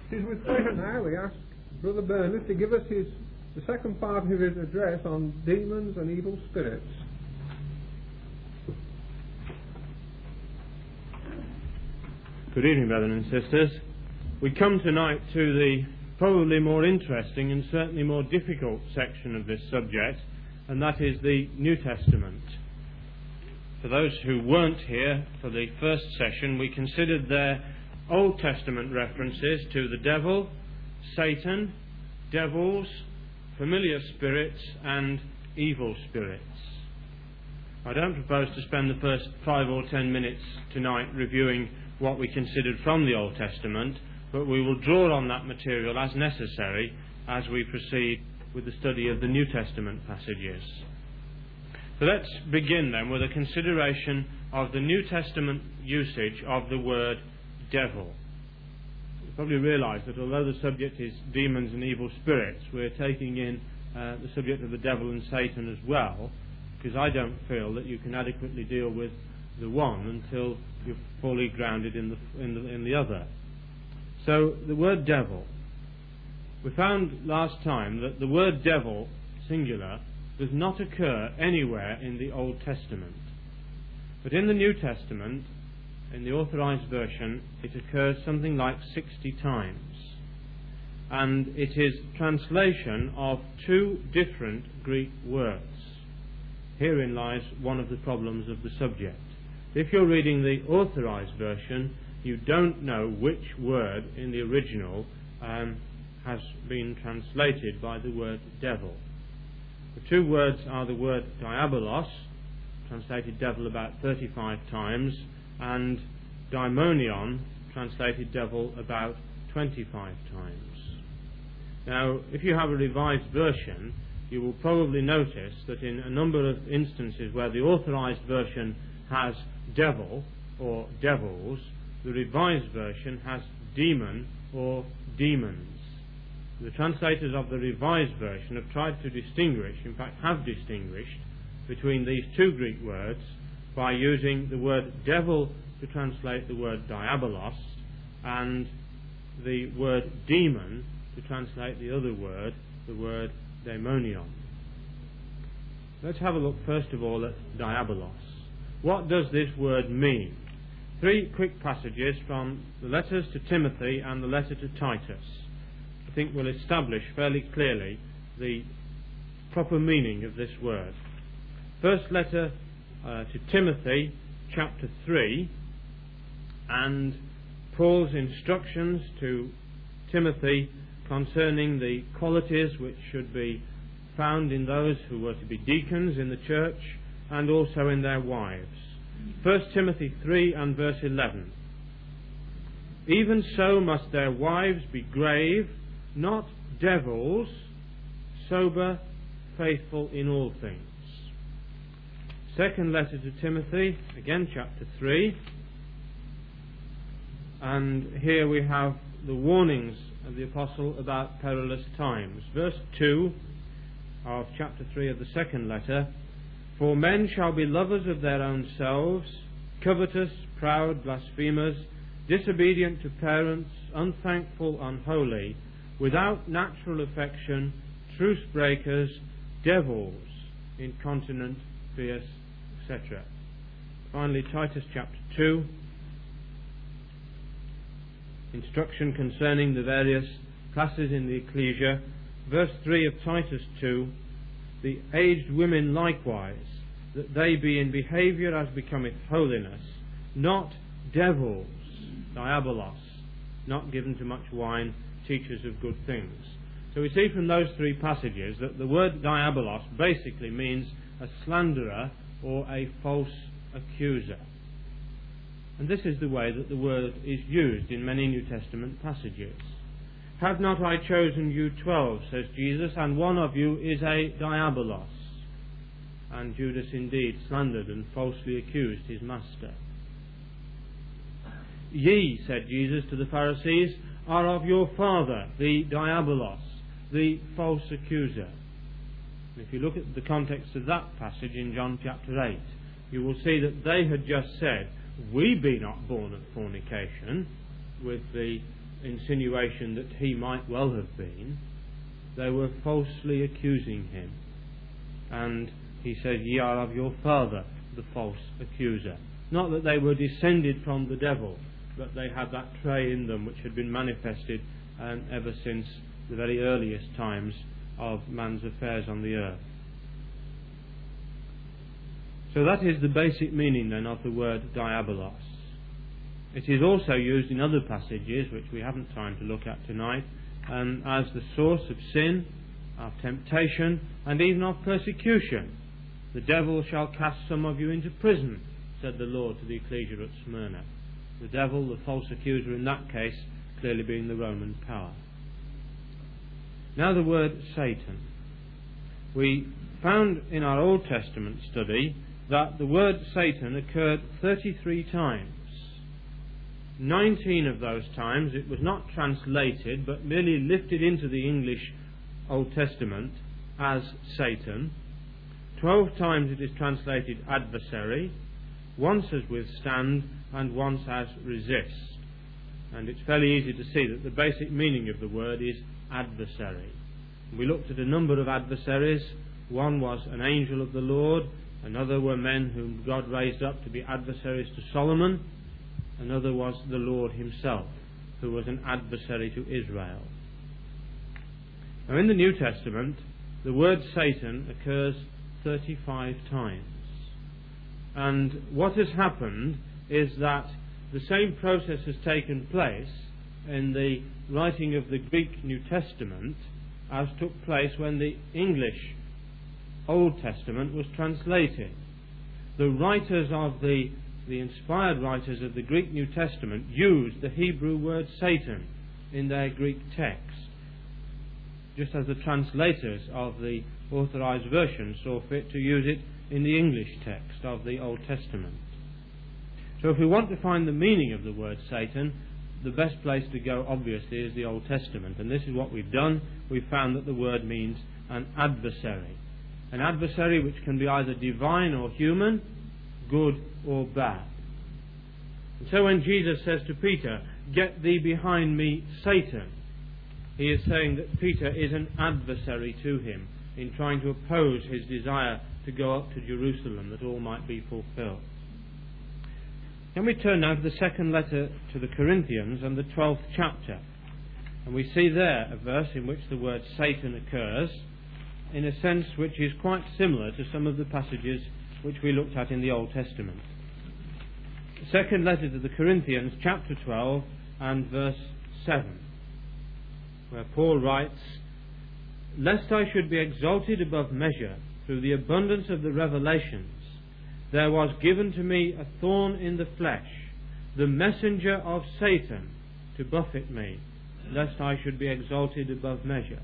It is with pleasure now we ask Brother Bernard to give us the second part of his address on demons and evil spirits. Good evening, brethren and sisters. We come tonight to the probably more interesting and certainly more difficult section of this subject, and that is the New Testament. For those who weren't here for the first session, we considered their Old Testament references to the devil, Satan, devils, familiar spirits and evil spirits. I don't propose to spend the first 5 or 10 minutes tonight reviewing what we considered from the Old Testament, but we will draw on that material as necessary as we proceed with the study of the New Testament passages. So let's begin then with a consideration of the New Testament usage of the word devil. You probably realise that although the subject is demons and evil spirits, we're taking in the subject of the devil and Satan as well, because I don't feel that you can adequately deal with the one until you're fully grounded in the other. So the word devil. We found last time that the word devil, singular, does not occur anywhere in the Old Testament. But in the New Testament, in the Authorized Version, it occurs something like 60 times. And it is translation of 2 different Greek words. Herein lies one of the problems of the subject. If you're reading the Authorized Version, you don't know which word in the original has been translated by the word devil. The 2 words are the word diabolos, translated devil about 35 times, and daimonion, translated devil about 25 times. Now, if you have a Revised Version, you will probably notice that in a number of instances where the Authorized Version has devil or devils, the Revised Version has demon or demons. The translators of the Revised Version have tried to distinguish, in fact have distinguished, between these 2 Greek words by using the word devil to translate the word diabolos and the word demon to translate the other word, the word daimonion. Let's have a look first of all at diabolos. What does this word mean? 3 quick passages from the letters to Timothy and the letter to Titus I think will establish fairly clearly the proper meaning of this word. First letter to Timothy, chapter 3, and Paul's instructions to Timothy concerning the qualities which should be found in those who were to be deacons in the church and also in their wives. 1 Timothy 3 and verse 11. Even so must their wives be grave, not devils, sober, faithful in all things. Second letter to Timothy, again chapter 3, and here we have the warnings of the apostle about perilous times. Verse 2 of chapter 3 of the second letter, for men shall be lovers of their own selves, covetous, proud, blasphemers, disobedient to parents, unthankful, unholy, without natural affection, truce breakers, devils, incontinent, fierce, etc. Finally, Titus chapter 2, instruction concerning the various classes in the ecclesia. Verse 3 of Titus 2, the aged women likewise, that they be in behaviour as becometh holiness, not devils, diabolos, not given to much wine, teachers of good things. So we see from those 3 passages that the word diabolos basically means a slanderer or a false accuser. And this is the way that the word is used in many New Testament passages. Have not I chosen you 12, says Jesus, and one of you is a diabolos. And Judas indeed slandered and falsely accused his master. Ye, said Jesus to the Pharisees, are of your father, the diabolos, the false accuser. And if you look at the context of that passage in John chapter 8, you will see that they had just said, we be not born of fornication, with the insinuation that he might well have been, they were falsely accusing him. And he says, ye are of your father, the false accuser. Not that they were descended from the devil, but they had that trait in them which had been manifested ever since the very earliest times of man's affairs on the earth. So that is the basic meaning then of the word diabolos. It is also used in other passages which we haven't time to look at tonight, as the source of sin, of temptation, and even of persecution. The devil shall cast some of you into prison, said the Lord to the ecclesia at Smyrna. The devil, the false accuser in that case, clearly being the Roman power. Now the word Satan. We found in our Old Testament study that the word Satan occurred 33 times. 19 of those times it was not translated but merely lifted into the English Old Testament as Satan. 12 times it is translated adversary, once as withstand and once as resist. And it's fairly easy to see that the basic meaning of the word is adversary. We looked at a number of adversaries. One was an angel of the Lord, another were men whom God raised up to be adversaries to Solomon, another was the Lord himself, who was an adversary to Israel. Now in the New Testament, the word Satan occurs 35 times. And what has happened is that the same process has taken place in the writing of the Greek New Testament as took place when the English Old Testament was translated. The writers of the inspired writers of the Greek New Testament used the Hebrew word Satan in their Greek text, just as the translators of the authorized version saw fit to use it in the English text of the Old Testament. So if we want to find the meaning of the word Satan, the best place to go obviously is the Old Testament, and this is what we've done. We've found that the word means an adversary which can be either divine or human, good or bad. And so when Jesus says to Peter, get thee behind me, Satan, he is saying that Peter is an adversary to him in trying to oppose his desire to go up to Jerusalem that all might be fulfilled. Can we turn now to the second letter to the Corinthians and the 12th chapter? And we see there a verse in which the word Satan occurs in a sense which is quite similar to some of the passages which we looked at in the Old Testament. The second letter to the Corinthians, chapter 12 and verse 7, where Paul writes, lest I should be exalted above measure through the abundance of the revelations, there was given to me a thorn in the flesh, the messenger of Satan, to buffet me, lest I should be exalted above measure.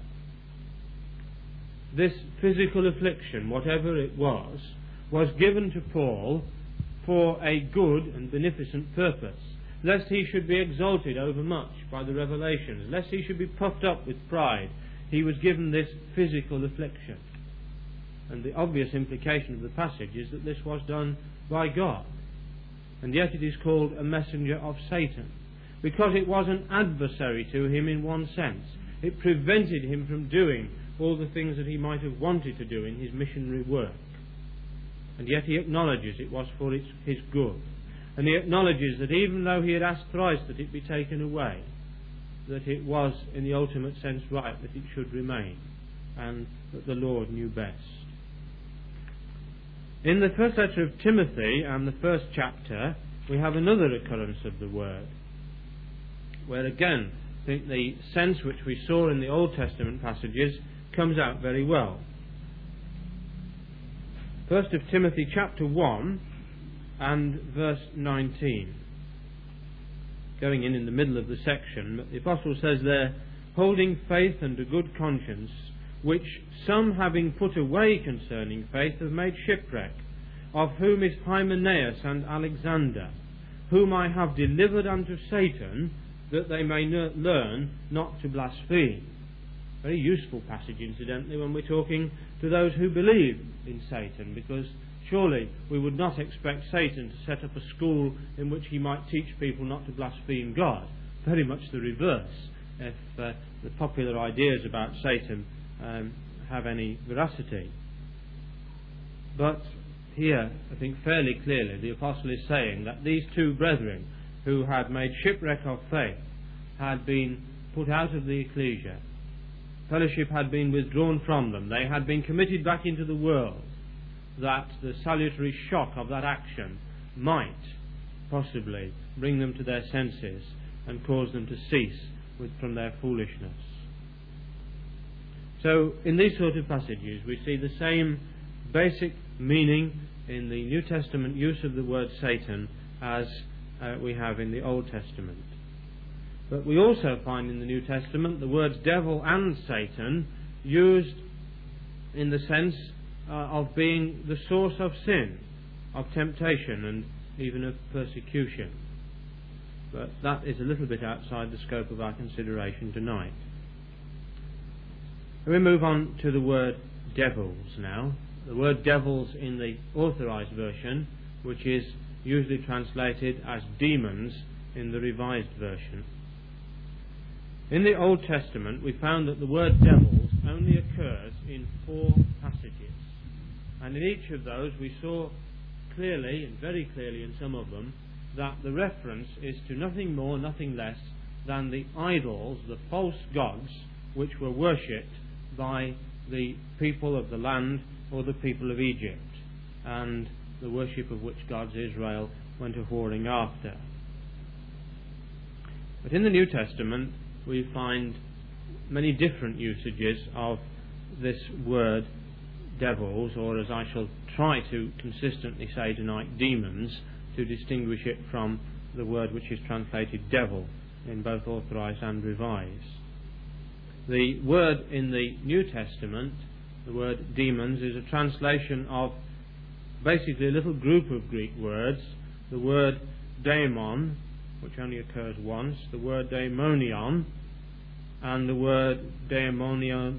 This physical affliction, whatever it was given to Paul for a good and beneficent purpose, lest he should be exalted overmuch by the revelations, lest he should be puffed up with pride. He was given this physical affliction. And the obvious implication of the passage is that this was done by God. And yet it is called a messenger of Satan, because it was an adversary to him in one sense. It prevented him from doing all the things that he might have wanted to do in his missionary work. And yet he acknowledges it was for his good. And he acknowledges that even though he had asked thrice that it be taken away, that it was in the ultimate sense right that it should remain, and that the Lord knew best. In the first letter of Timothy and the first chapter, we have another occurrence of the word, where again I think the sense which we saw in the Old Testament passages comes out very well. First of Timothy chapter 1 and verse 19. Going in the middle of the section, the Apostle says there, holding faith and a good conscience, which some having put away concerning faith have made shipwreck, of whom is Hymenaeus and Alexander, whom I have delivered unto Satan, that they may learn not to blaspheme. Very useful passage, incidentally, when we're talking to those who believe in Satan, because surely we would not expect Satan to set up a school in which he might teach people not to blaspheme God. very much the reverse if the popular ideas about Satan have any veracity. But here, I think fairly clearly, the Apostle is saying that these two brethren who had made shipwreck of faith had been put out of the ecclesia. Fellowship had been withdrawn from them. They had been committed back into the world, that the salutary shock of that action might possibly bring them to their senses and cause them to cease from their foolishness. So in these sort of passages we see the same basic meaning in the New Testament use of the word Satan as we have in the Old Testament. But we also find in the New Testament the words devil and Satan used in the sense of being the source of sin, of temptation, and even of persecution. But that is a little bit outside the scope of our consideration tonight. We move on to the word devils now. The word devils in the Authorized Version, which is usually translated as demons in the Revised Version. In the Old Testament we found that the word devils only occurs in 4 passages, and in each of those we saw clearly, and very clearly in some of them, that the reference is to nothing more, nothing less than the idols, the false gods, which were worshipped by the people of the land or the people of Egypt, and the worship of which gods Israel went a-whoring after. But in the New Testament we find many different usages of this word devils, or as I shall try to consistently say tonight, demons, to distinguish it from the word which is translated devil in both Authorized and Revised. The word in the New Testament, the word demons, is a translation of basically a little group of Greek words. The word daemon, which only occurs once, the word daemonion, and the word daemonizomai,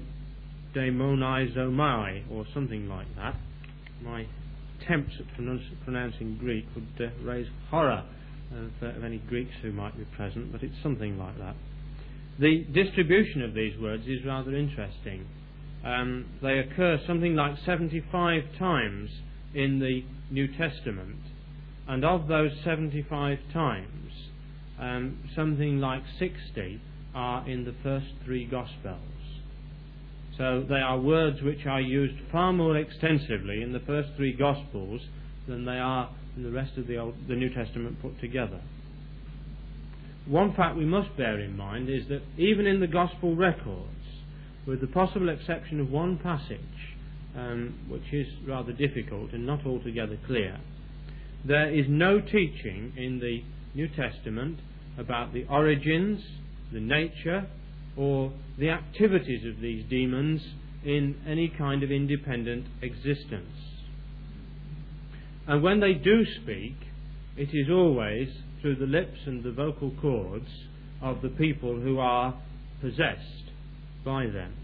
or something like that. My attempts at pronouncing Greek would raise horror of any Greeks who might be present, but it's something like that. The distribution of these words is rather interesting. They occur something like 75 times in the New Testament, and of those 75 times, something like 60 are in the first 3 Gospels. So they are words which are used far more extensively in the first 3 Gospels than they are in the rest of the New Testament put together. One fact we must bear in mind is that even in the Gospel records, with the possible exception of one passage, which is rather difficult and not altogether clear, there is no teaching in the New Testament about the origins, the nature, or the activities of these demons in any kind of independent existence. And when they do speak, it is always through the lips and the vocal cords of the people who are possessed by them.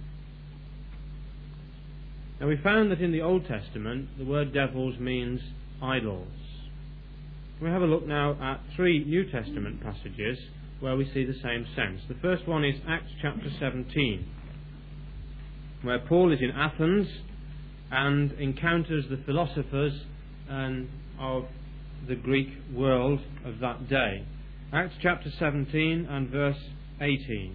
Now we found that in the Old Testament the word devils means idols. We have a look now at 3 New Testament passages where we see the same sense. The first one is Acts chapter 17, where Paul is in Athens and encounters the philosophers of the Greek world of that day. Acts chapter 17 and verse 18.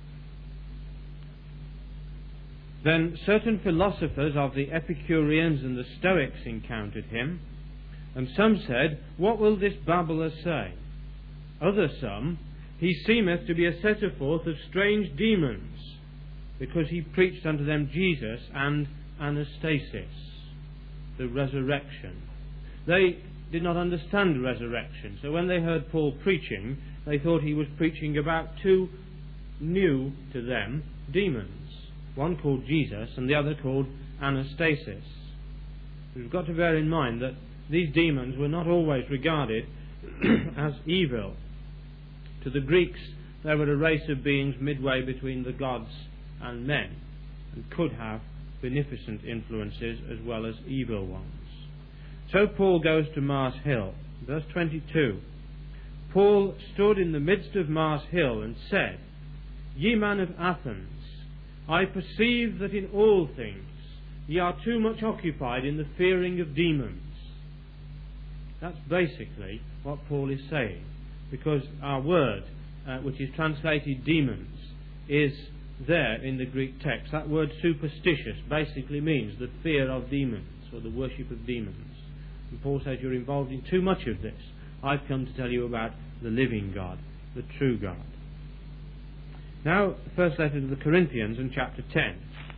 Then certain philosophers of the Epicureans and the Stoics encountered him, and some said, "What will this babbler say?" Other some, "He seemeth to be a setter forth of strange demons, because he preached unto them Jesus and anastasis," the resurrection. They did not understand resurrection, so when they heard Paul preaching, they thought he was preaching about 2 new to them demons, one called Jesus and the other called anastasis. We've got to bear in mind that these demons were not always regarded as evil. To the Greeks, they were a race of beings midway between the gods and men, and could have beneficent influences as well as evil ones. So Paul goes to Mars Hill. Verse 22. Paul stood in the midst of Mars Hill and said, Ye men of Athens, I perceive that in all things ye are too much occupied in the fearing of demons. That's basically what Paul is saying, because our word, which is translated demons, is there in the Greek text. That word superstitious basically means the fear of demons, or the worship of demons. And Paul says, you're involved in too much of this. I've come to tell you about the living God, the true God. Now, the first letter to the Corinthians in chapter 10,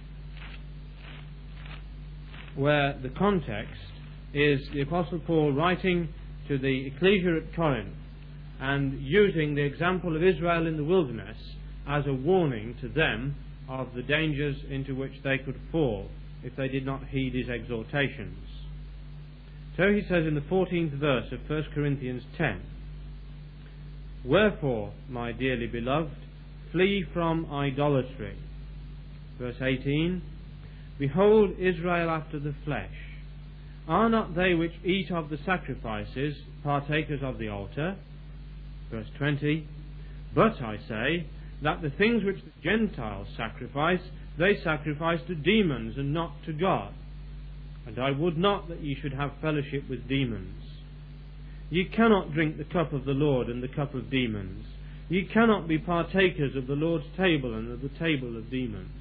where the context is the Apostle Paul writing to the ecclesia at Corinth and using the example of Israel in the wilderness as a warning to them of the dangers into which they could fall if they did not heed his exhortations. So he says in the 14th verse of 1 Corinthians 10, Wherefore, my dearly beloved, flee from idolatry. Verse 18, Behold Israel after the flesh. Are not they which eat of the sacrifices partakers of the altar? Verse 20, But I say that the things which the Gentiles sacrifice, they sacrifice to demons and not to God. And I would not that ye should have fellowship with demons. Ye cannot drink the cup of the Lord and the cup of demons. Ye cannot be partakers of the Lord's table and of the table of demons.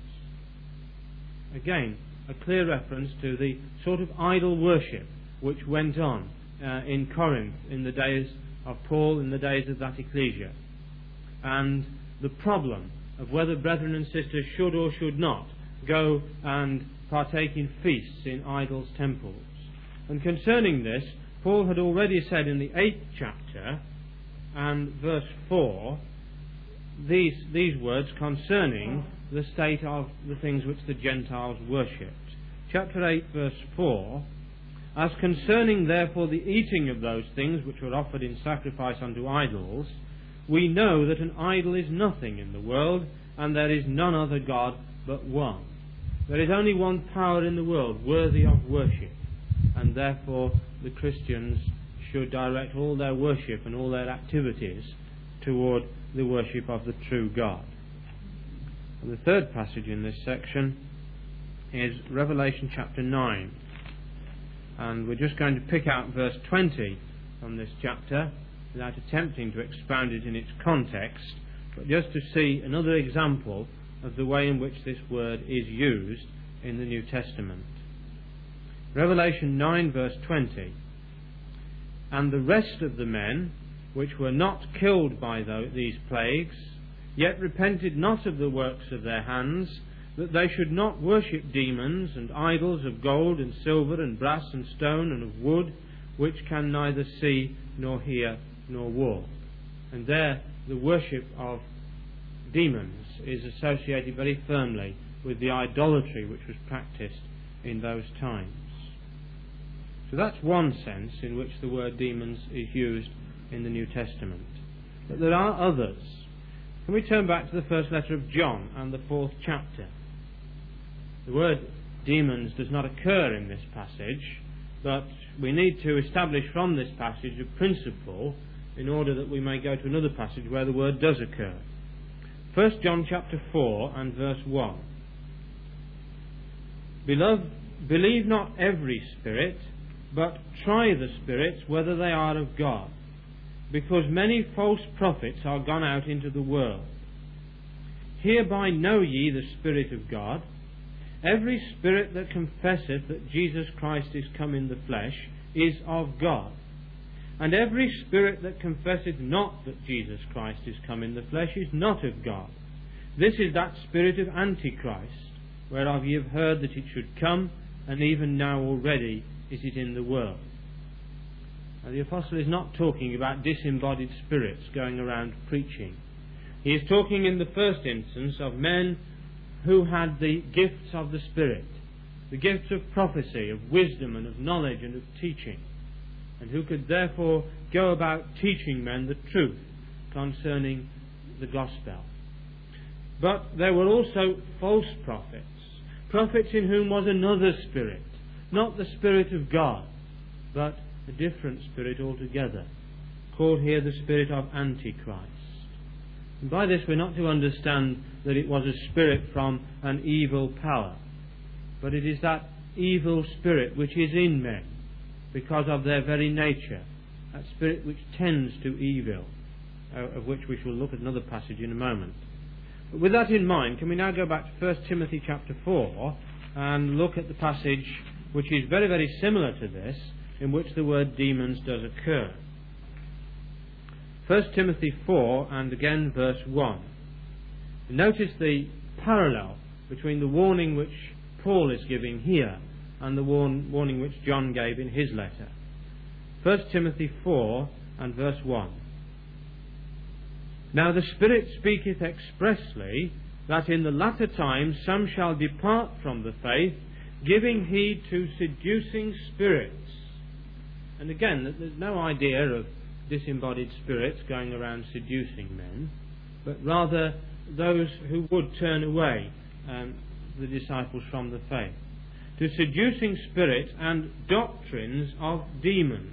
Again, a clear reference to the sort of idol worship which went on in Corinth in the days of Paul, in the days of that ecclesia. And the problem of whether brethren and sisters should or should not go and partake in feasts in idols' temples. And concerning this, Paul had already said in the 8th chapter and verse 4 these words concerning the state of the things which the Gentiles worshipped. Chapter 8 verse 4, As concerning therefore the eating of those things which were offered in sacrifice unto idols, we know that an idol is nothing in the world, and there is none other God but one. There is only one power in the world worthy of worship, and therefore the Christians should direct all their worship and all their activities toward the worship of the true God. And the third passage in this section is Revelation chapter 9. And we're just going to pick out verse 20 from this chapter without attempting to expound it in its context, but just to see another example of the way in which this word is used in the New Testament. Revelation 9 verse 20. And the rest of the men which were not killed by these plagues, yet repented not of the works of their hands, that they should not worship demons and idols of gold and silver and brass and stone and of wood, which can neither see nor hear nor walk. And there the worship of demons is associated very firmly with the idolatry which was practiced in those times. So that's one sense in which the word demons is used in the New Testament. But there are others. Can we turn back to the first letter of John and the 4th chapter? The word demons does not occur in this passage, but we need to establish from this passage a principle in order that we may go to another passage where the word does occur. 1 John chapter 4 and verse 1. Beloved, believe not every spirit, but try the spirits whether they are of God, because many false prophets are gone out into the world. Hereby know ye the Spirit of God. Every spirit that confesseth that Jesus Christ is come in the flesh is of God. And every spirit that confesseth not that Jesus Christ is come in the flesh is not of God. This is that spirit of Antichrist, whereof ye have heard that it should come, and even now already is it in the world. Now the Apostle is not talking about disembodied spirits going around preaching. He is talking in the first instance of men who had the gifts of the Spirit, the gifts of prophecy, of wisdom and of knowledge and of teaching, and who could therefore go about teaching men the truth concerning the gospel. But there were also false prophets, prophets in whom was another spirit, not the Spirit of God, but a different spirit altogether. called here the spirit of Antichrist. And by this we're not to understand that it was a spirit from an evil power, but it is that evil spirit which is in men because of their very nature, that spirit which tends to evil, of which we shall look at another passage in a moment. But with that in mind, can we now go back to 1 Timothy chapter 4 and look at the passage which is very, very similar to this, in which the word demons does occur. 1 Timothy 4 and again verse 1. Notice the parallel between the warning which Paul is giving here and the warning which John gave in his letter. 1 Timothy 4 and verse 1. Now the Spirit speaketh expressly that in the latter times some shall depart from the faith, giving heed to seducing spirits. And again, there's no idea of disembodied spirits going around seducing men, but rather those who would turn away the disciples from the faith. To seducing spirits and doctrines of demons.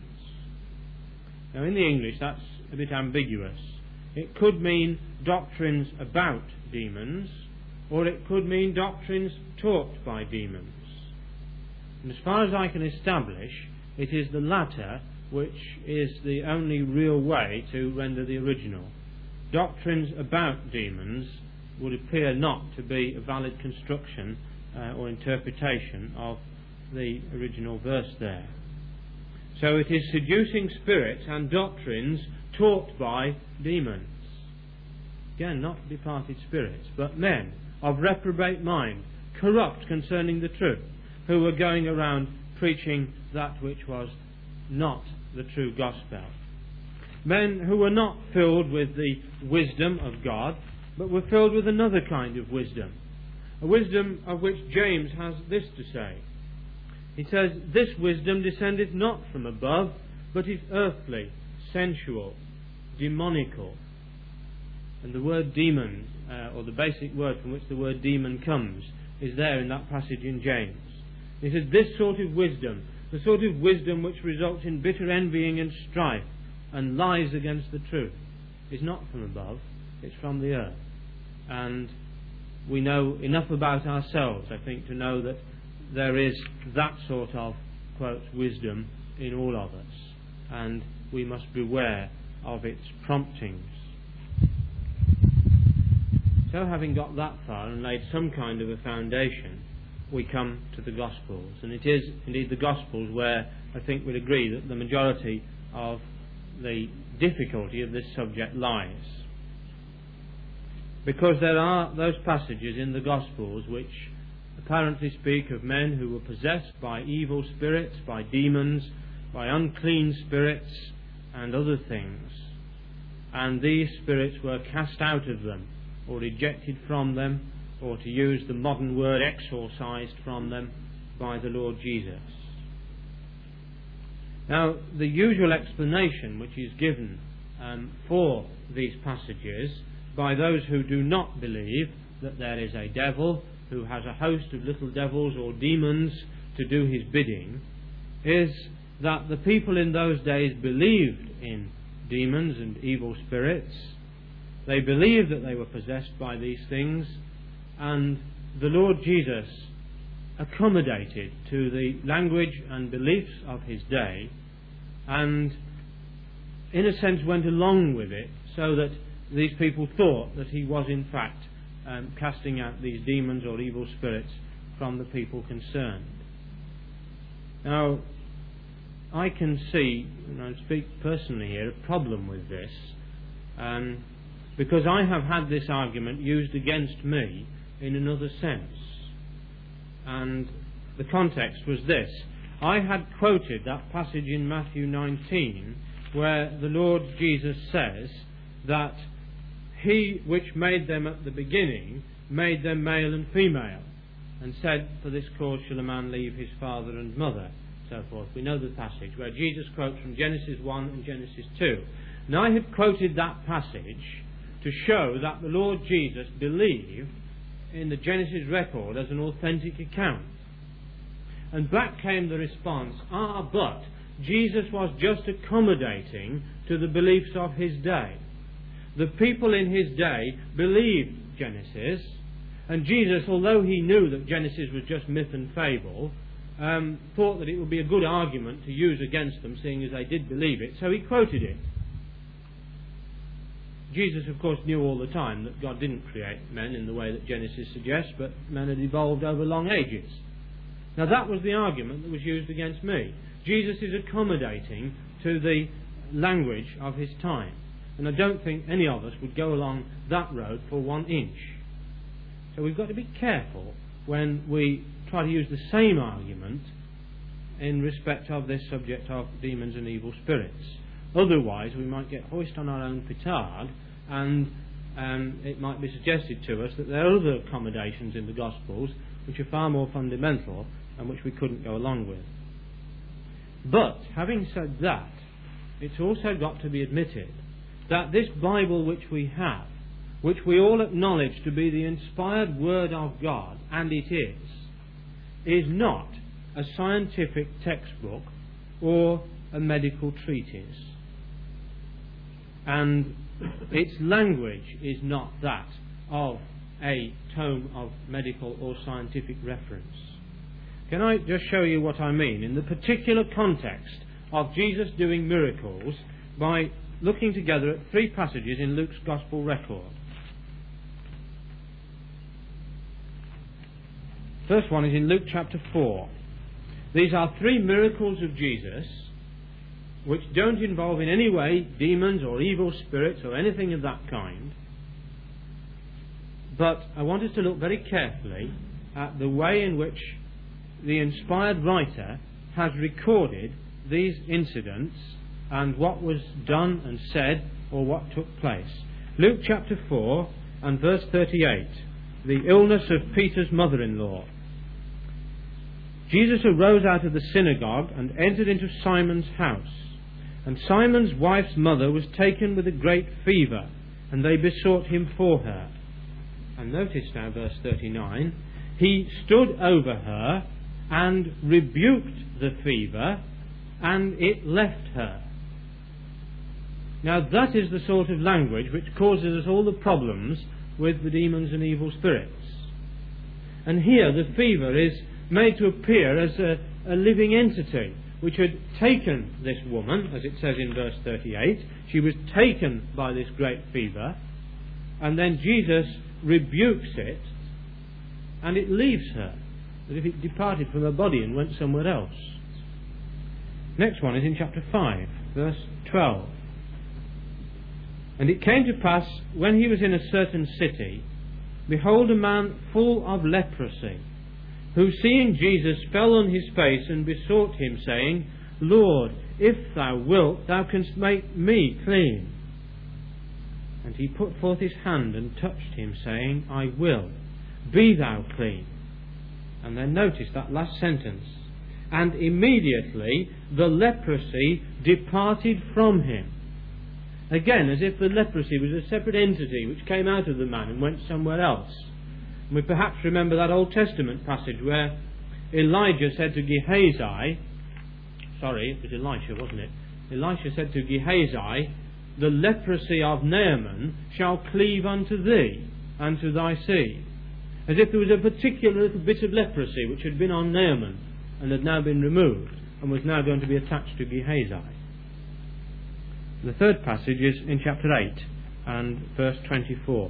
Now in the English that's a bit ambiguous. It could mean doctrines about demons, or it could mean doctrines taught by demons. And as far as I can establish, it is the latter which is the only real way to render the original. Doctrines about demons would appear not to be a valid construction or interpretation of the original verse there. So it is seducing spirits and doctrines taught by demons. Again, not departed spirits, but men of reprobate mind, corrupt concerning the truth, who were going around preaching that which was not the true gospel. Men who were not filled with the wisdom of God, but were filled with another kind of wisdom. A wisdom of which James has this to say. He says, "This wisdom descendeth not from above, but is earthly, sensual, demonical." And the word demon, or the basic word from which the word demon comes, is there in that passage in James. He says, this sort of wisdom, the sort of wisdom which results in bitter envying and strife and lies against the truth, is not from above, it's from the earth. And we know enough about ourselves, I think, to know that there is that sort of, quote, wisdom in all of us, and we must beware of its promptings. So having got that far and laid some kind of a foundation, we come to the Gospels. And it is indeed the Gospels where I think we'll agree that the majority of the difficulty of this subject lies. Because there are those passages in the Gospels which apparently speak of men who were possessed by evil spirits, by demons, by unclean spirits and other things. And these spirits were cast out of them, or ejected from them, or to use the modern word, exorcised from them by the Lord Jesus. Now, the usual explanation which is given for these passages by those who do not believe that there is a devil who has a host of little devils or demons to do his bidding is that the people in those days believed in demons and evil spirits. They believed that they were possessed by these things, and the Lord Jesus accommodated to the language and beliefs of his day, and in a sense went along with it, so that these people thought that he was in fact casting out these demons or evil spirits from the people concerned. Now, I can see, and I speak personally here, a problem with this, because I have had this argument used against me in another sense. And the context was this. I had quoted that passage in Matthew 19 where the Lord Jesus says that he which made them at the beginning made them male and female, and said, "For this cause shall a man leave his father and mother," so forth. We know the passage where Jesus quotes from Genesis 1 and Genesis 2. Now I had quoted that passage to show that the Lord Jesus believed in the Genesis record as an authentic account. And back came the response, but Jesus was just accommodating to the beliefs of his day. The people in his day believed Genesis, and Jesus, although he knew that Genesis was just myth and fable, thought that it would be a good argument to use against them, seeing as they did believe it, so he quoted it. Jesus, of course, knew all the time that God didn't create men in the way that Genesis suggests, but men had evolved over long ages. Now that was the argument that was used against me. Jesus is accommodating to the language of his time, and I don't think any of us would go along that road for 1 inch. So we've got to be careful when we try to use the same argument in respect of this subject of demons and evil spirits. Otherwise we might get hoist on our own petard, and it might be suggested to us that there are other accommodations in the Gospels which are far more fundamental and which we couldn't go along with. But having said that, it's also got to be admitted that this Bible which we have, which we all acknowledge to be the inspired Word of God, and it is not a scientific textbook or a medical treatise. And its language is not that of a tome of medical or scientific reference. Can I just show you what I mean in the particular context of Jesus doing miracles by looking together at 3 passages in Luke's Gospel record. First one is in Luke chapter 4. These are 3 miracles of Jesus which don't involve in any way demons or evil spirits or anything of that kind. But I want us to look very carefully at the way in which the inspired writer has recorded these incidents and what was done and said or what took place. Luke chapter 4 and verse 38, the illness of Peter's mother-in-law. Jesus arose out of the synagogue and entered into Simon's house. And Simon's wife's mother was taken with a great fever, and they besought him for her. And notice now verse 39, he stood over her and rebuked the fever, and it left her. Now that is the sort of language which causes us all the problems with the demons and evil spirits. And here the fever is made to appear as a living entity which had taken this woman, as it says in verse 38. She was taken by this great fever, and then Jesus rebukes it, and it leaves her, as if it departed from her body and went somewhere else. Next one is in chapter 5, verse 12. And it came to pass, when he was in a certain city, behold, a man full of leprosy, who seeing Jesus fell on his face and besought him, saying, Lord, if thou wilt, thou canst make me clean. And he put forth his hand and touched him, saying, I will, be thou clean. And then notice that last sentence. And immediately the leprosy departed from him. Again, as if the leprosy was a separate entity which came out of the man and went somewhere else. And we perhaps remember that Old Testament passage where Elijah said to Gehazi, it was Elisha, wasn't it? Elisha said to Gehazi, the leprosy of Naaman shall cleave unto thee and to thy seed. As if there was a particular little bit of leprosy which had been on Naaman and had now been removed and was now going to be attached to Gehazi. The third passage is in chapter 8 and verse 24.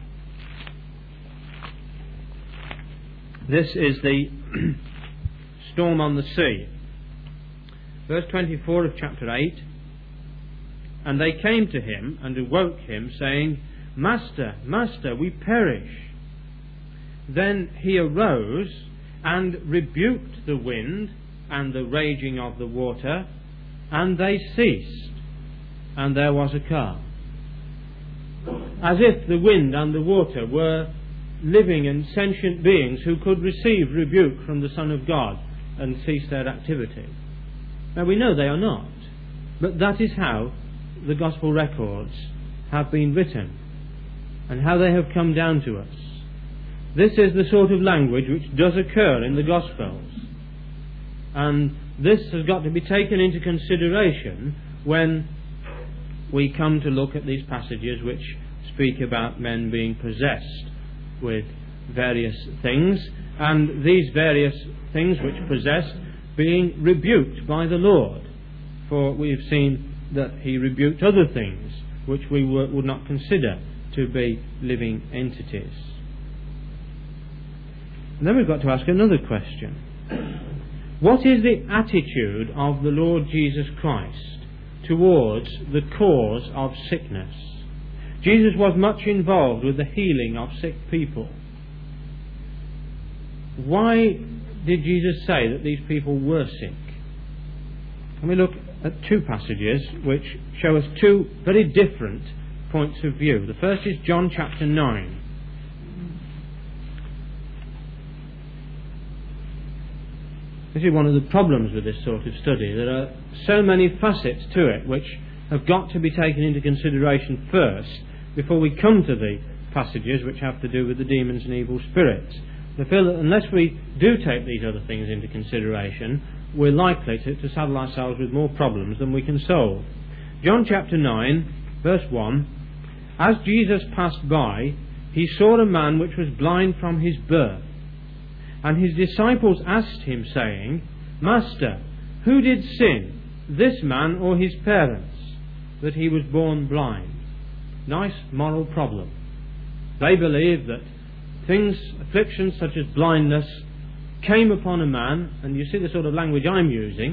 This is the storm on the sea. Verse 24 of chapter 8. And they came to him and awoke him, saying, Master, Master, we perish. Then he arose and rebuked the wind and the raging of the water, and they ceased, and there was a calm. As if the wind and the water were living and sentient beings who could receive rebuke from the Son of God and cease their activity. Now we know they are not, but that is how the Gospel records have been written and how they have come down to us. This is the sort of language which does occur in the Gospels, and this has got to be taken into consideration when we come to look at these passages which speak about men being possessed with various things, and these various things which possessed being rebuked by the Lord. For we have seen that he rebuked other things which we would not consider to be living entities. And then we've got to ask another question. What is the attitude of the Lord Jesus Christ towards the cause of sickness? Jesus was much involved with the healing of sick people. Why did Jesus say that these people were sick? And we look at two passages which show us two very different points of view. The first is John chapter 9. This is one of the problems with this sort of study. There are so many facets to it which have got to be taken into consideration first before we come to the passages which have to do with the demons and evil spirits. I feel that unless we do take these other things into consideration, we're likely to saddle ourselves with more problems than we can solve. John chapter 9, verse 1. As Jesus passed by, he saw a man which was blind from his birth. And his disciples asked him, saying, Master, who did sin, this man or his parents, that he was born blind? Nice moral problem. They believe that afflictions such as blindness, came upon a man, and you see the sort of language I'm using,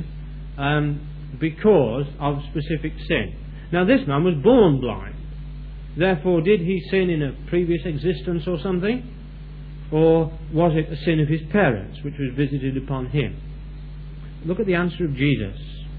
because of specific sin. Now this man was born blind. Therefore, did he sin in a previous existence or something? Or was it a sin of his parents which was visited upon him? Look at the answer of Jesus.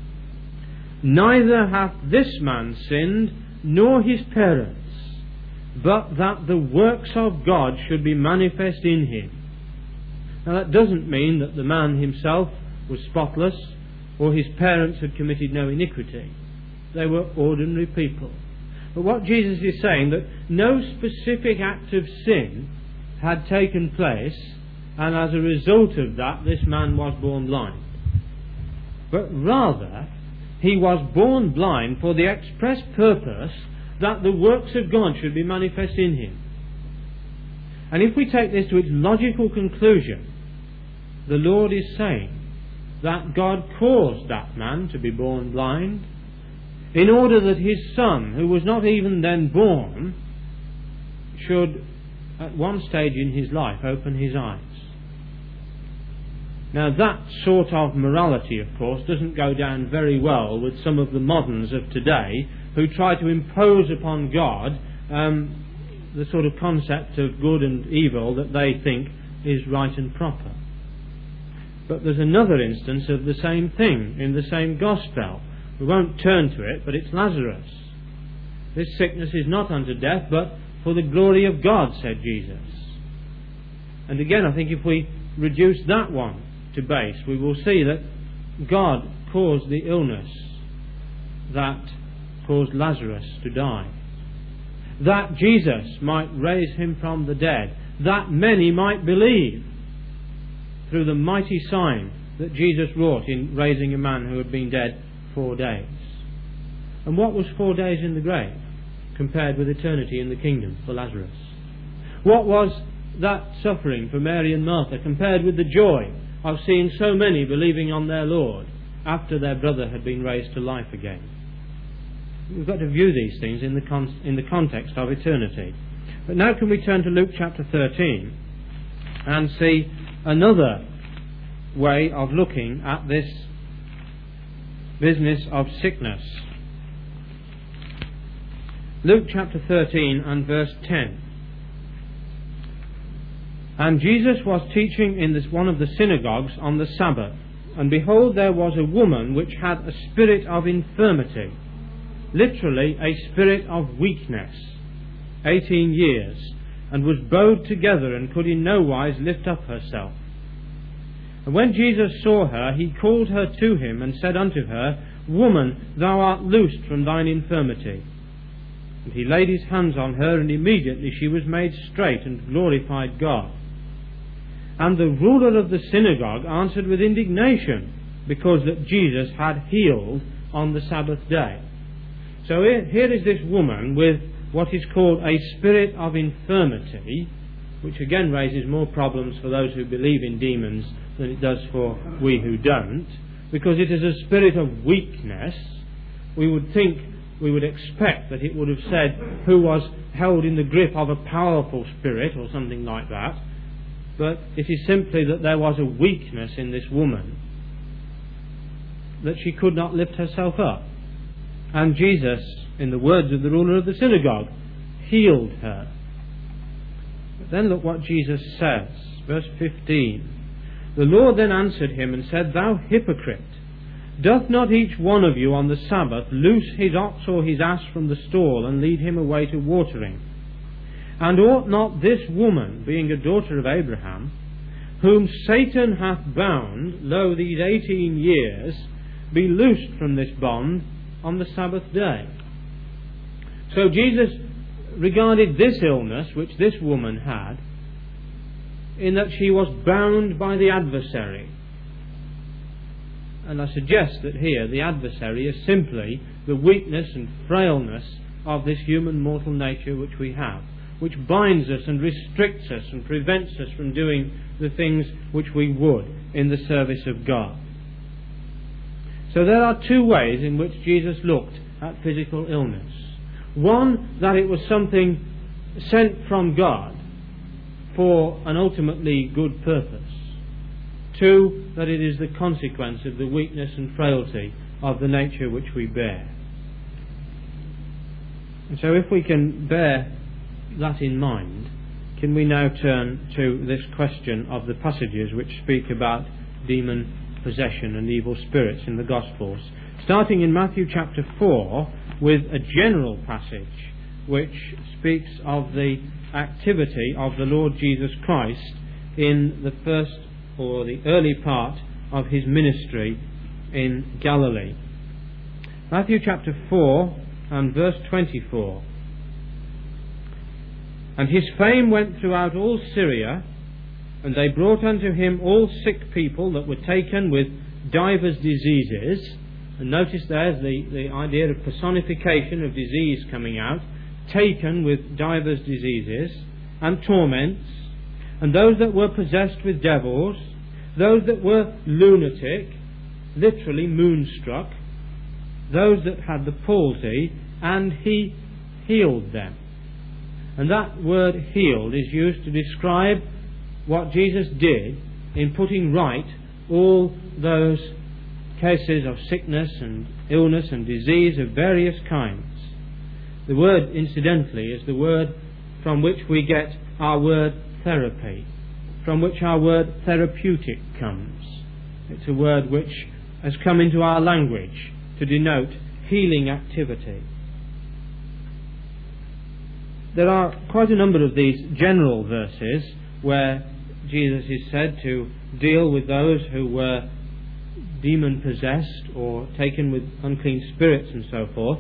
Neither hath this man sinned, nor his parents, but that the works of God should be manifest in him. Now that doesn't mean that the man himself was spotless, or his parents had committed no iniquity. They were ordinary people. But what Jesus is saying, that no specific act of sin had taken place, and as a result of that this man was born blind. But rather, he was born blind for the express purpose that the works of God should be manifest in him. And if we take this to its logical conclusion, the Lord is saying that God caused that man to be born blind in order that his son, who was not even then born, should at one stage in his life open his eyes. Now that sort of morality, of course, doesn't go down very well with some of the moderns of today who try to impose upon God the sort of concept of good and evil that they think is right and proper. But there's another instance of the same thing in the same gospel. We won't turn to it, but it's Lazarus. This sickness is not unto death, but for the glory of God, said Jesus. And again, I think if we reduce that one to base, we will see that God caused the illness that caused Lazarus to die, that Jesus might raise him from the dead, that many might believe through the mighty sign that Jesus wrought in raising a man who had been dead 4 days. And what was 4 days in the grave compared with eternity in the kingdom for Lazarus? What was that suffering for Mary and Martha compared with the joy of seeing so many believing on their Lord after their brother had been raised to life again? We've got to view these things in the context of eternity. But now can we turn to Luke chapter 13 and see another way of looking at this business of sickness. Luke chapter 13 and verse 10. And Jesus was teaching in one of the synagogues on the Sabbath, and behold, there was a woman which had a spirit of infirmity, literally a spirit of weakness, 18 years, and was bowed together and could in no wise lift up herself. And when Jesus saw her, he called her to him and said unto her, Woman, thou art loosed from thine infirmity. And he laid his hands on her, and immediately she was made straight and glorified God. And the ruler of the synagogue answered with indignation, because that Jesus had healed on the Sabbath day. So here is this woman with what is called a spirit of infirmity, which again raises more problems for those who believe in demons than it does for we who don't, because it is a spirit of weakness. We would expect that it would have said who was held in the grip of a powerful spirit or something like that, but it is simply that there was a weakness in this woman, that she could not lift herself up. And Jesus, in the words of the ruler of the synagogue, healed her. But then look what Jesus says, verse 15. The Lord then answered him and said, Thou hypocrite, doth not each one of you on the Sabbath loose his ox or his ass from the stall and lead him away to watering? And ought not this woman, being a daughter of Abraham, whom Satan hath bound, lo, these 18 years, be loosed from this bond on the Sabbath day? So Jesus regarded this illness which this woman had in that she was bound by the adversary. And I suggest that here the adversary is simply the weakness and frailness of this human mortal nature which we have, which binds us and restricts us and prevents us from doing the things which we would in the service of God. So there are two ways in which Jesus looked at physical illness. One, that it was something sent from God for an ultimately good purpose. Two, that it is the consequence of the weakness and frailty of the nature which we bear. And so if we can bear that in mind, can we now turn to this question of the passages which speak about demon possession and evil spirits in the Gospels, starting in Matthew chapter 4 with a general passage which speaks of the activity of the Lord Jesus Christ in the first or the early part of his ministry in Galilee. Matthew chapter 4 and verse 24. And his fame went throughout all Syria, and they brought unto him all sick people that were taken with divers diseases. And notice there's the idea of personification of disease coming out, taken with divers diseases and torments, and those that were possessed with devils, those that were lunatic, literally moonstruck, those that had the palsy, and he healed them. And that word healed is used to describe what Jesus did in putting right all those cases of sickness and illness and disease of various kinds. The word, incidentally, is the word from which we get our word therapy, from which our word therapeutic comes. It's a word which has come into our language to denote healing activity. There are quite a number of these general verses where Jesus is said to deal with those who were demon-possessed or taken with unclean spirits and so forth.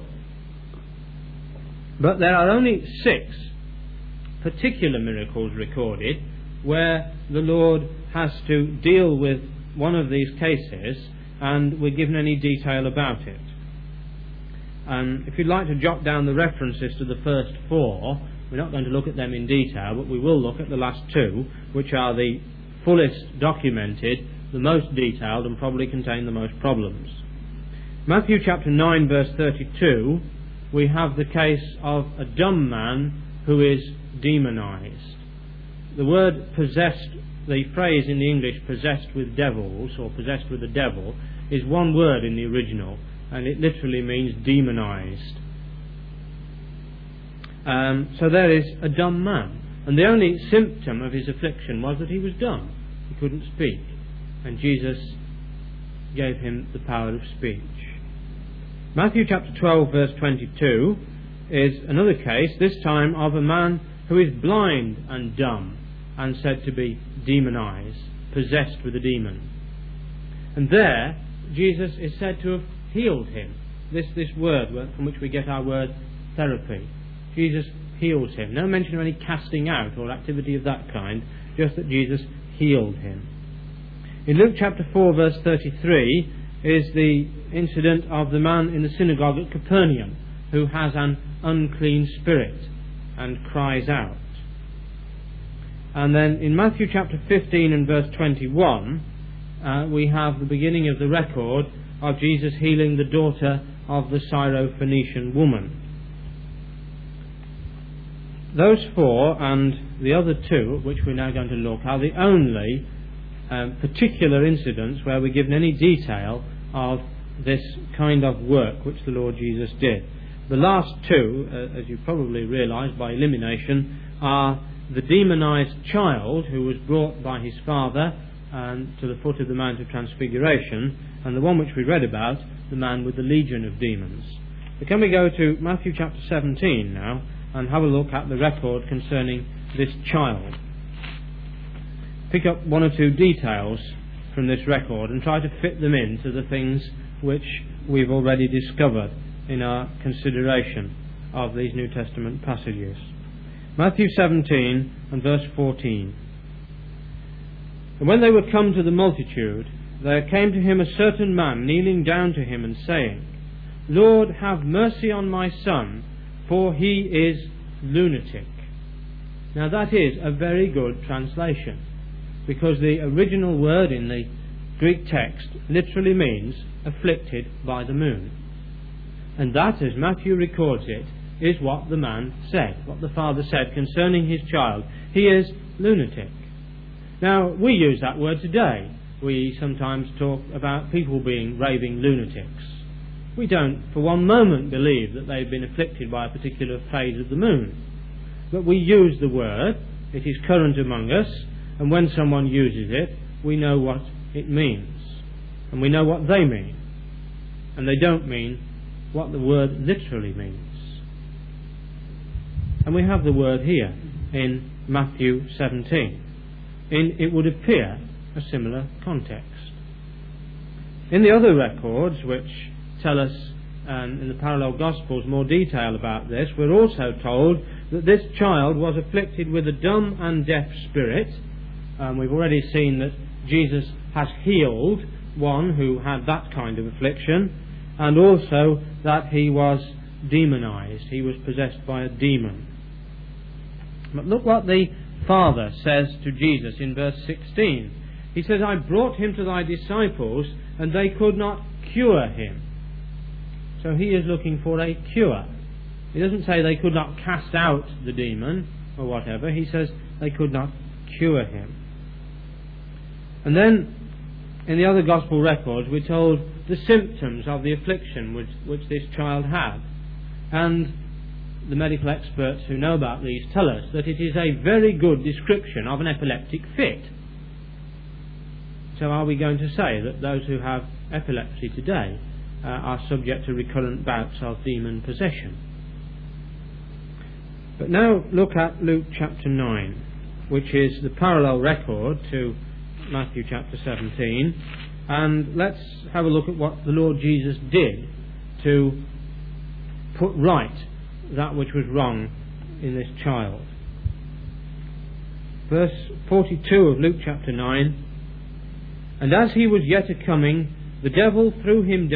But there are only 6 particular miracles recorded where the Lord has to deal with one of these cases and we're given any detail about it. And if you'd like to jot down the references to the first 4, we're not going to look at them in detail, but we will look at the last 2, which are the fullest documented, the most detailed, and probably contain the most problems. Matthew chapter 9 verse 32, we have the case of a dumb man who is demonized. The word possessed, the phrase in the English possessed with devils or possessed with a devil, is one word in the original, and it literally means demonized. So there is a dumb man, and the only symptom of his affliction was that he was dumb. He couldn't speak, and Jesus gave him the power of speech. Matthew chapter 12 verse 22 is another case, this time of a man who is blind and dumb and said to be demonized, possessed with a demon. And there Jesus is said to have healed him. This word from which we get our word therapy. Jesus heals him. No mention of any casting out or activity of that kind, just that Jesus healed him. In Luke chapter 4 verse 33 is the incident of the man in the synagogue at Capernaum who has an unclean spirit and cries out. And then in Matthew chapter 15 and verse 21, we have the beginning of the record of Jesus healing the daughter of the Syrophoenician woman. Those four and the other two, which we're now going to look, are the only particular incidents where we're given any detail of this kind of work which the Lord Jesus did. The last two, as you probably realise by elimination, are the demonized child who was brought by his father to the foot of the Mount of Transfiguration, and the one which we read about, the man with the legion of demons. But can we go to Matthew chapter 17 now and have a look at the record concerning this child? Pick up one or two details from this record and try to fit them into the things which we've already discovered in our consideration of these New Testament passages. Matthew 17 and verse 14. And when they were come to the multitude, there came to him a certain man, kneeling down to him and saying, Lord, have mercy on my son, for he is lunatic. Now that is a very good translation, because the original word in the Greek text literally means afflicted by the moon. And that, as Matthew records it, is what the man said, what the father said concerning his child. He is lunatic. Now, we use that word today. We sometimes talk about people being raving lunatics. We don't for one moment believe that they've been afflicted by a particular phase of the moon. But we use the word, it is current among us, and when someone uses it, we know what it means. And we know what they mean. And they don't mean what the word literally means. And we have the word here in Matthew 17. It would appear a similar context. In the other records, which tell us in the parallel Gospels more detail about this, we're also told that this child was afflicted with a dumb and deaf spirit. We've already seen that Jesus has healed one who had that kind of affliction, and also that he was demonized. He was possessed by a demon. But look what the Father says to Jesus in verse 16. He says, I brought him to thy disciples, and they could not cure him. So he is looking for a cure. He doesn't say they could not cast out the demon or whatever. He says they could not cure him. And then in the other Gospel records we're told the symptoms of the affliction which this child had. And the medical experts who know about these tell us that it is a very good description of an epileptic fit. So are we going to say that those who have epilepsy today are subject to recurrent bouts of demon possession? But now look at Luke chapter 9, which is the parallel record to Matthew chapter 17, and let's have a look at what the Lord Jesus did to put right that which was wrong in this child. Verse 42 of Luke chapter 9, and as he was yet a-coming, the demon threw him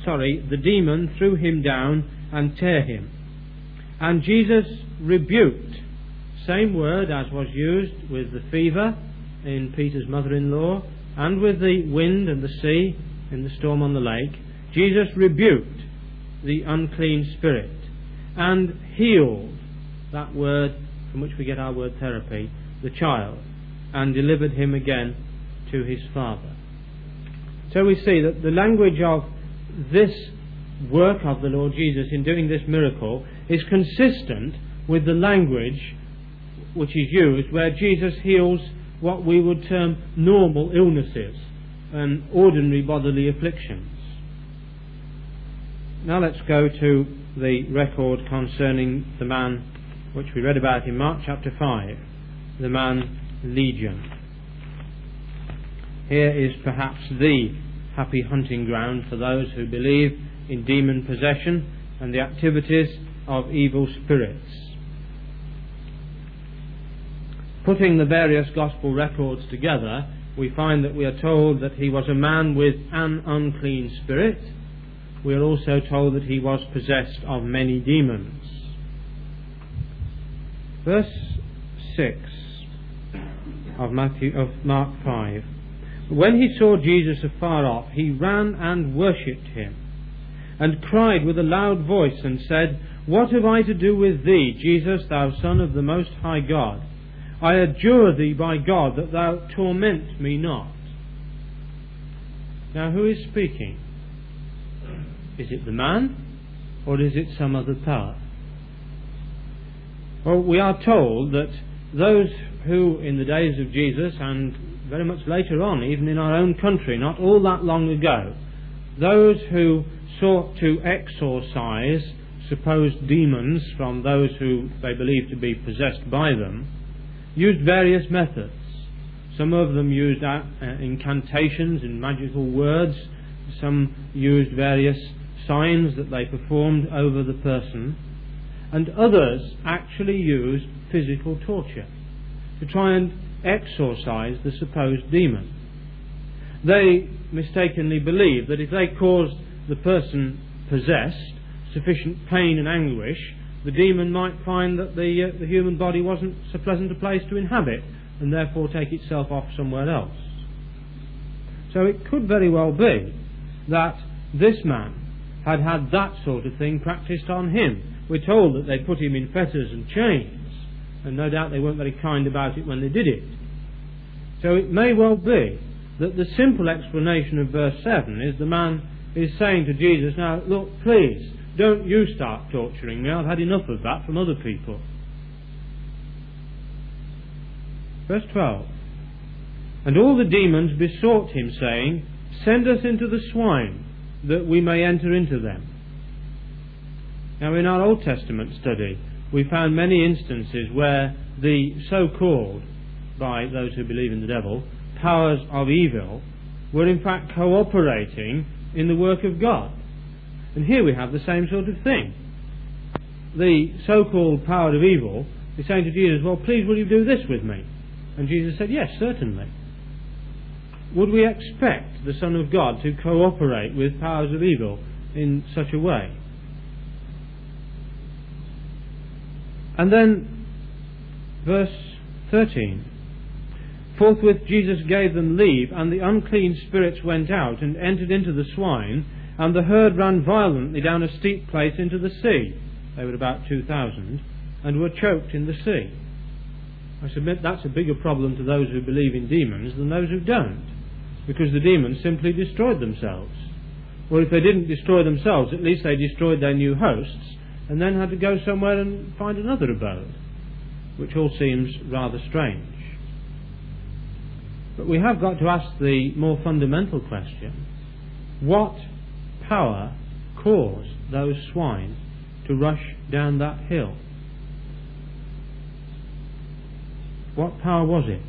down and tear him. And Jesus rebuked, same word as was used with the fever in Peter's mother-in-law, and with the wind and the sea in the storm on the lake. Jesus rebuked the unclean spirit and healed, that word from which we get our word therapy, the child, and delivered him again to his father. So we see that the language of this work of the Lord Jesus in doing this miracle is consistent with the language which is used where Jesus heals what we would term normal illnesses and ordinary bodily afflictions. Now let's go to the record concerning the man which we read about in Mark chapter 5, the man Legion. Here is perhaps the happy hunting ground for those who believe in demon possession and the activities of evil spirits. Putting the various gospel records together, we find that we are told that he was a man with an unclean spirit, we are also told that he was possessed of many demons. Verse 6 of Mark 5. When he saw Jesus afar off, he ran and worshipped him, and cried with a loud voice, and said, What have I to do with thee, Jesus, thou Son of the Most High God? I adjure thee by God that thou torment me not. Now, who is speaking? Is it the man, or is it some other power? Well, we are told that those who, in the days of Jesus, and very much later on, even in our own country, not all that long ago, those who sought to exorcise supposed demons from those who they believed to be possessed by them, used various methods. Some of them used incantations and magical words. Some used various signs that they performed over the person. And others actually used physical torture to try and exorcise the supposed demon. They mistakenly believed that if they caused the person possessed sufficient pain and anguish, the demon might find that the human body wasn't so pleasant a place to inhabit, and therefore take itself off somewhere else. So it could very well be that this man had had that sort of thing practised on him. We're told that they put him in fetters and chains, and no doubt they weren't very kind about it when they did it. So it may well be that the simple explanation of verse 7 is the man is saying to Jesus, now look, please, don't you start torturing me. I've had enough of that from other people. Verse 12. And all the demons besought him, saying, Send us into the swine, that we may enter into them. Now, in our Old Testament study, we found many instances where the so-called, by those who believe in the devil, powers of evil were in fact cooperating in the work of God. And here we have the same sort of thing. The so-called power of evil is saying to Jesus, well, please, will you do this with me? And Jesus said, yes, certainly. Would we expect the Son of God to cooperate with powers of evil in such a way? And then, verse 13. Forthwith Jesus gave them leave, and the unclean spirits went out and entered into the swine, and the herd ran violently down a steep place into the sea. They were about 2,000, and were choked in the sea. I submit that's a bigger problem to those who believe in demons than those who don't, because the demons simply destroyed themselves. Or if they didn't destroy themselves, at least they destroyed their new hosts, and then had to go somewhere and find another abode, which all seems rather strange. But we have got to ask the more fundamental question: what power caused those swine to rush down that hill? What power was it?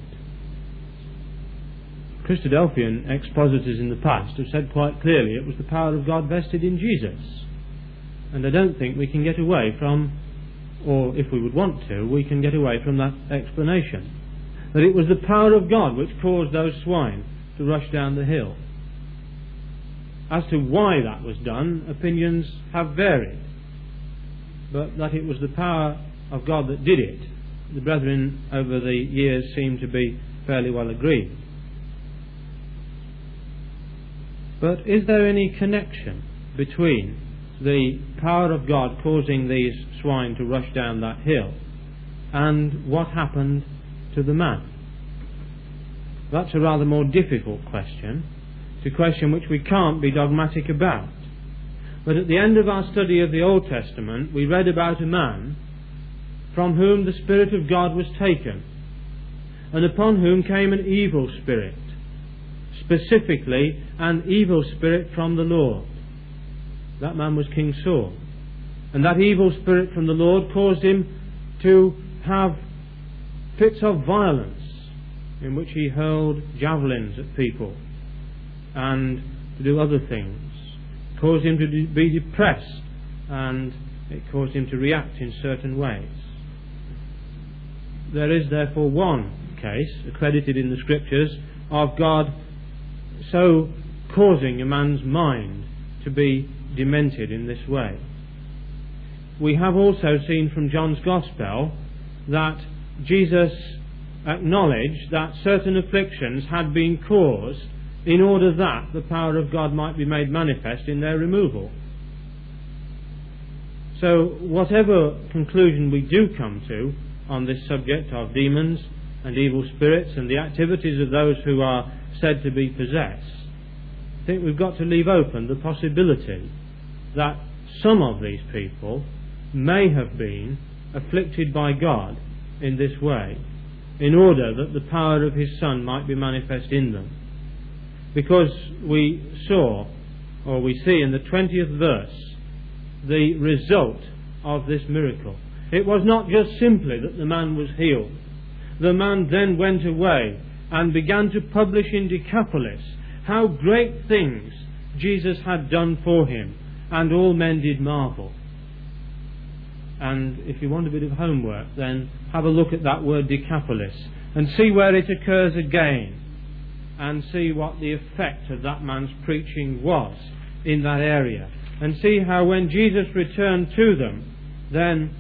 Christadelphian expositors in the past have said quite clearly it was the power of God vested in Jesus. And I don't think we can get away from, or if we would want to, we can get away from that explanation. That it was the power of God which caused those swine to rush down the hill. As to why that was done, opinions have varied. But that it was the power of God that did it, the brethren over the years seem to be fairly well agreed. But is there any connection between the power of God causing these swine to rush down that hill and what happened to the man? That's a rather more difficult question. It's a question which we can't be dogmatic about. But at the end of our study of the Old Testament, we read about a man from whom the Spirit of God was taken, and upon whom came an evil spirit, specifically an evil spirit from the Lord. That man was King Saul. And that evil spirit from the Lord caused him to have fits of violence in which he hurled javelins at people and to do other things. It caused him to be depressed, and it caused him to react in certain ways. There is therefore one case accredited in the Scriptures of God so causing a man's mind to be demented in this way. We have also seen from John's Gospel that Jesus acknowledged that certain afflictions had been caused in order that the power of God might be made manifest in their removal. So whatever conclusion we do come to on this subject of demons and evil spirits and the activities of those who are said to be possessed, I think we've got to leave open the possibility that some of these people may have been afflicted by God in this way, in order that the power of His Son might be manifest in them. Because we saw, or we see in the 20th verse, the result of this miracle. It was not just simply that the man was healed. The man then went away and began to publish in Decapolis how great things Jesus had done for him, and all men did marvel. And if you want a bit of homework, then have a look at that word Decapolis and see where it occurs again, and see what the effect of that man's preaching was in that area, and see how when Jesus returned to them, then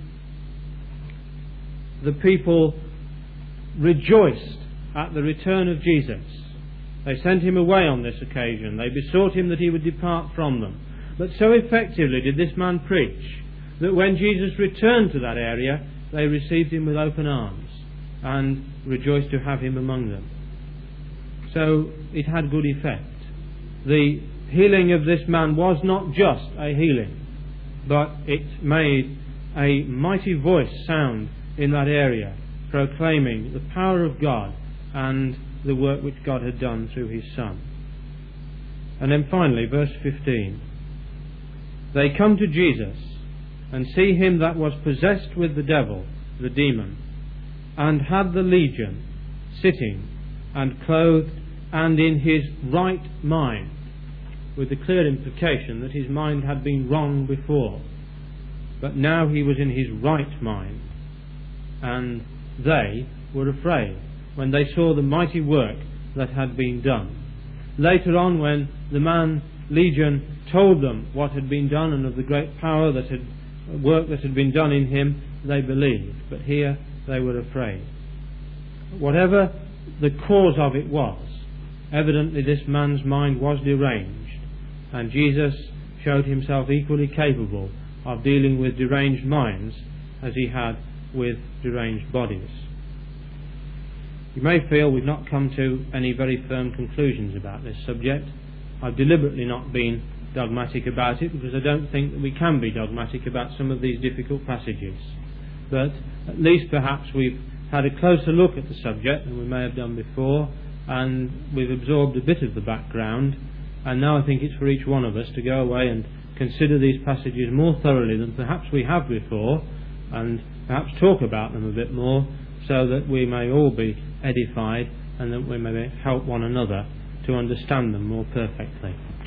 the people rejoiced at the return of Jesus. They sent him away on this occasion. They besought him that he would depart from them. But so effectively did this man preach that when Jesus returned to that area, they received him with open arms and rejoiced to have him among them. So it had good effect. The healing of this man was not just a healing, but it made a mighty voice sound in that area, proclaiming the power of God and the work which God had done through His Son. And then finally, verse 15. They come to Jesus and see him that was possessed with the devil, the demon, and had the legion, sitting and clothed and in his right mind, with the clear implication that his mind had been wrong before, but now he was in his right mind. And they were afraid when they saw the mighty work that had been done. Later on, when the man Legion told them what had been done and of the great power work that had been done in him, they believed. But here they were afraid. Whatever the cause of it was, evidently this man's mind was deranged, and Jesus showed himself equally capable of dealing with deranged minds as he had with deranged bodies. You may feel we've not come to any very firm conclusions about this subject. I've deliberately not been dogmatic about it, because I don't think that we can be dogmatic about some of these difficult passages. But at least perhaps we've had a closer look at the subject than we may have done before, and we've absorbed a bit of the background, and now I think it's for each one of us to go away and consider these passages more thoroughly than perhaps we have before, and perhaps talk about them a bit more, so that we may all be edified and that we may help one another to understand them more perfectly.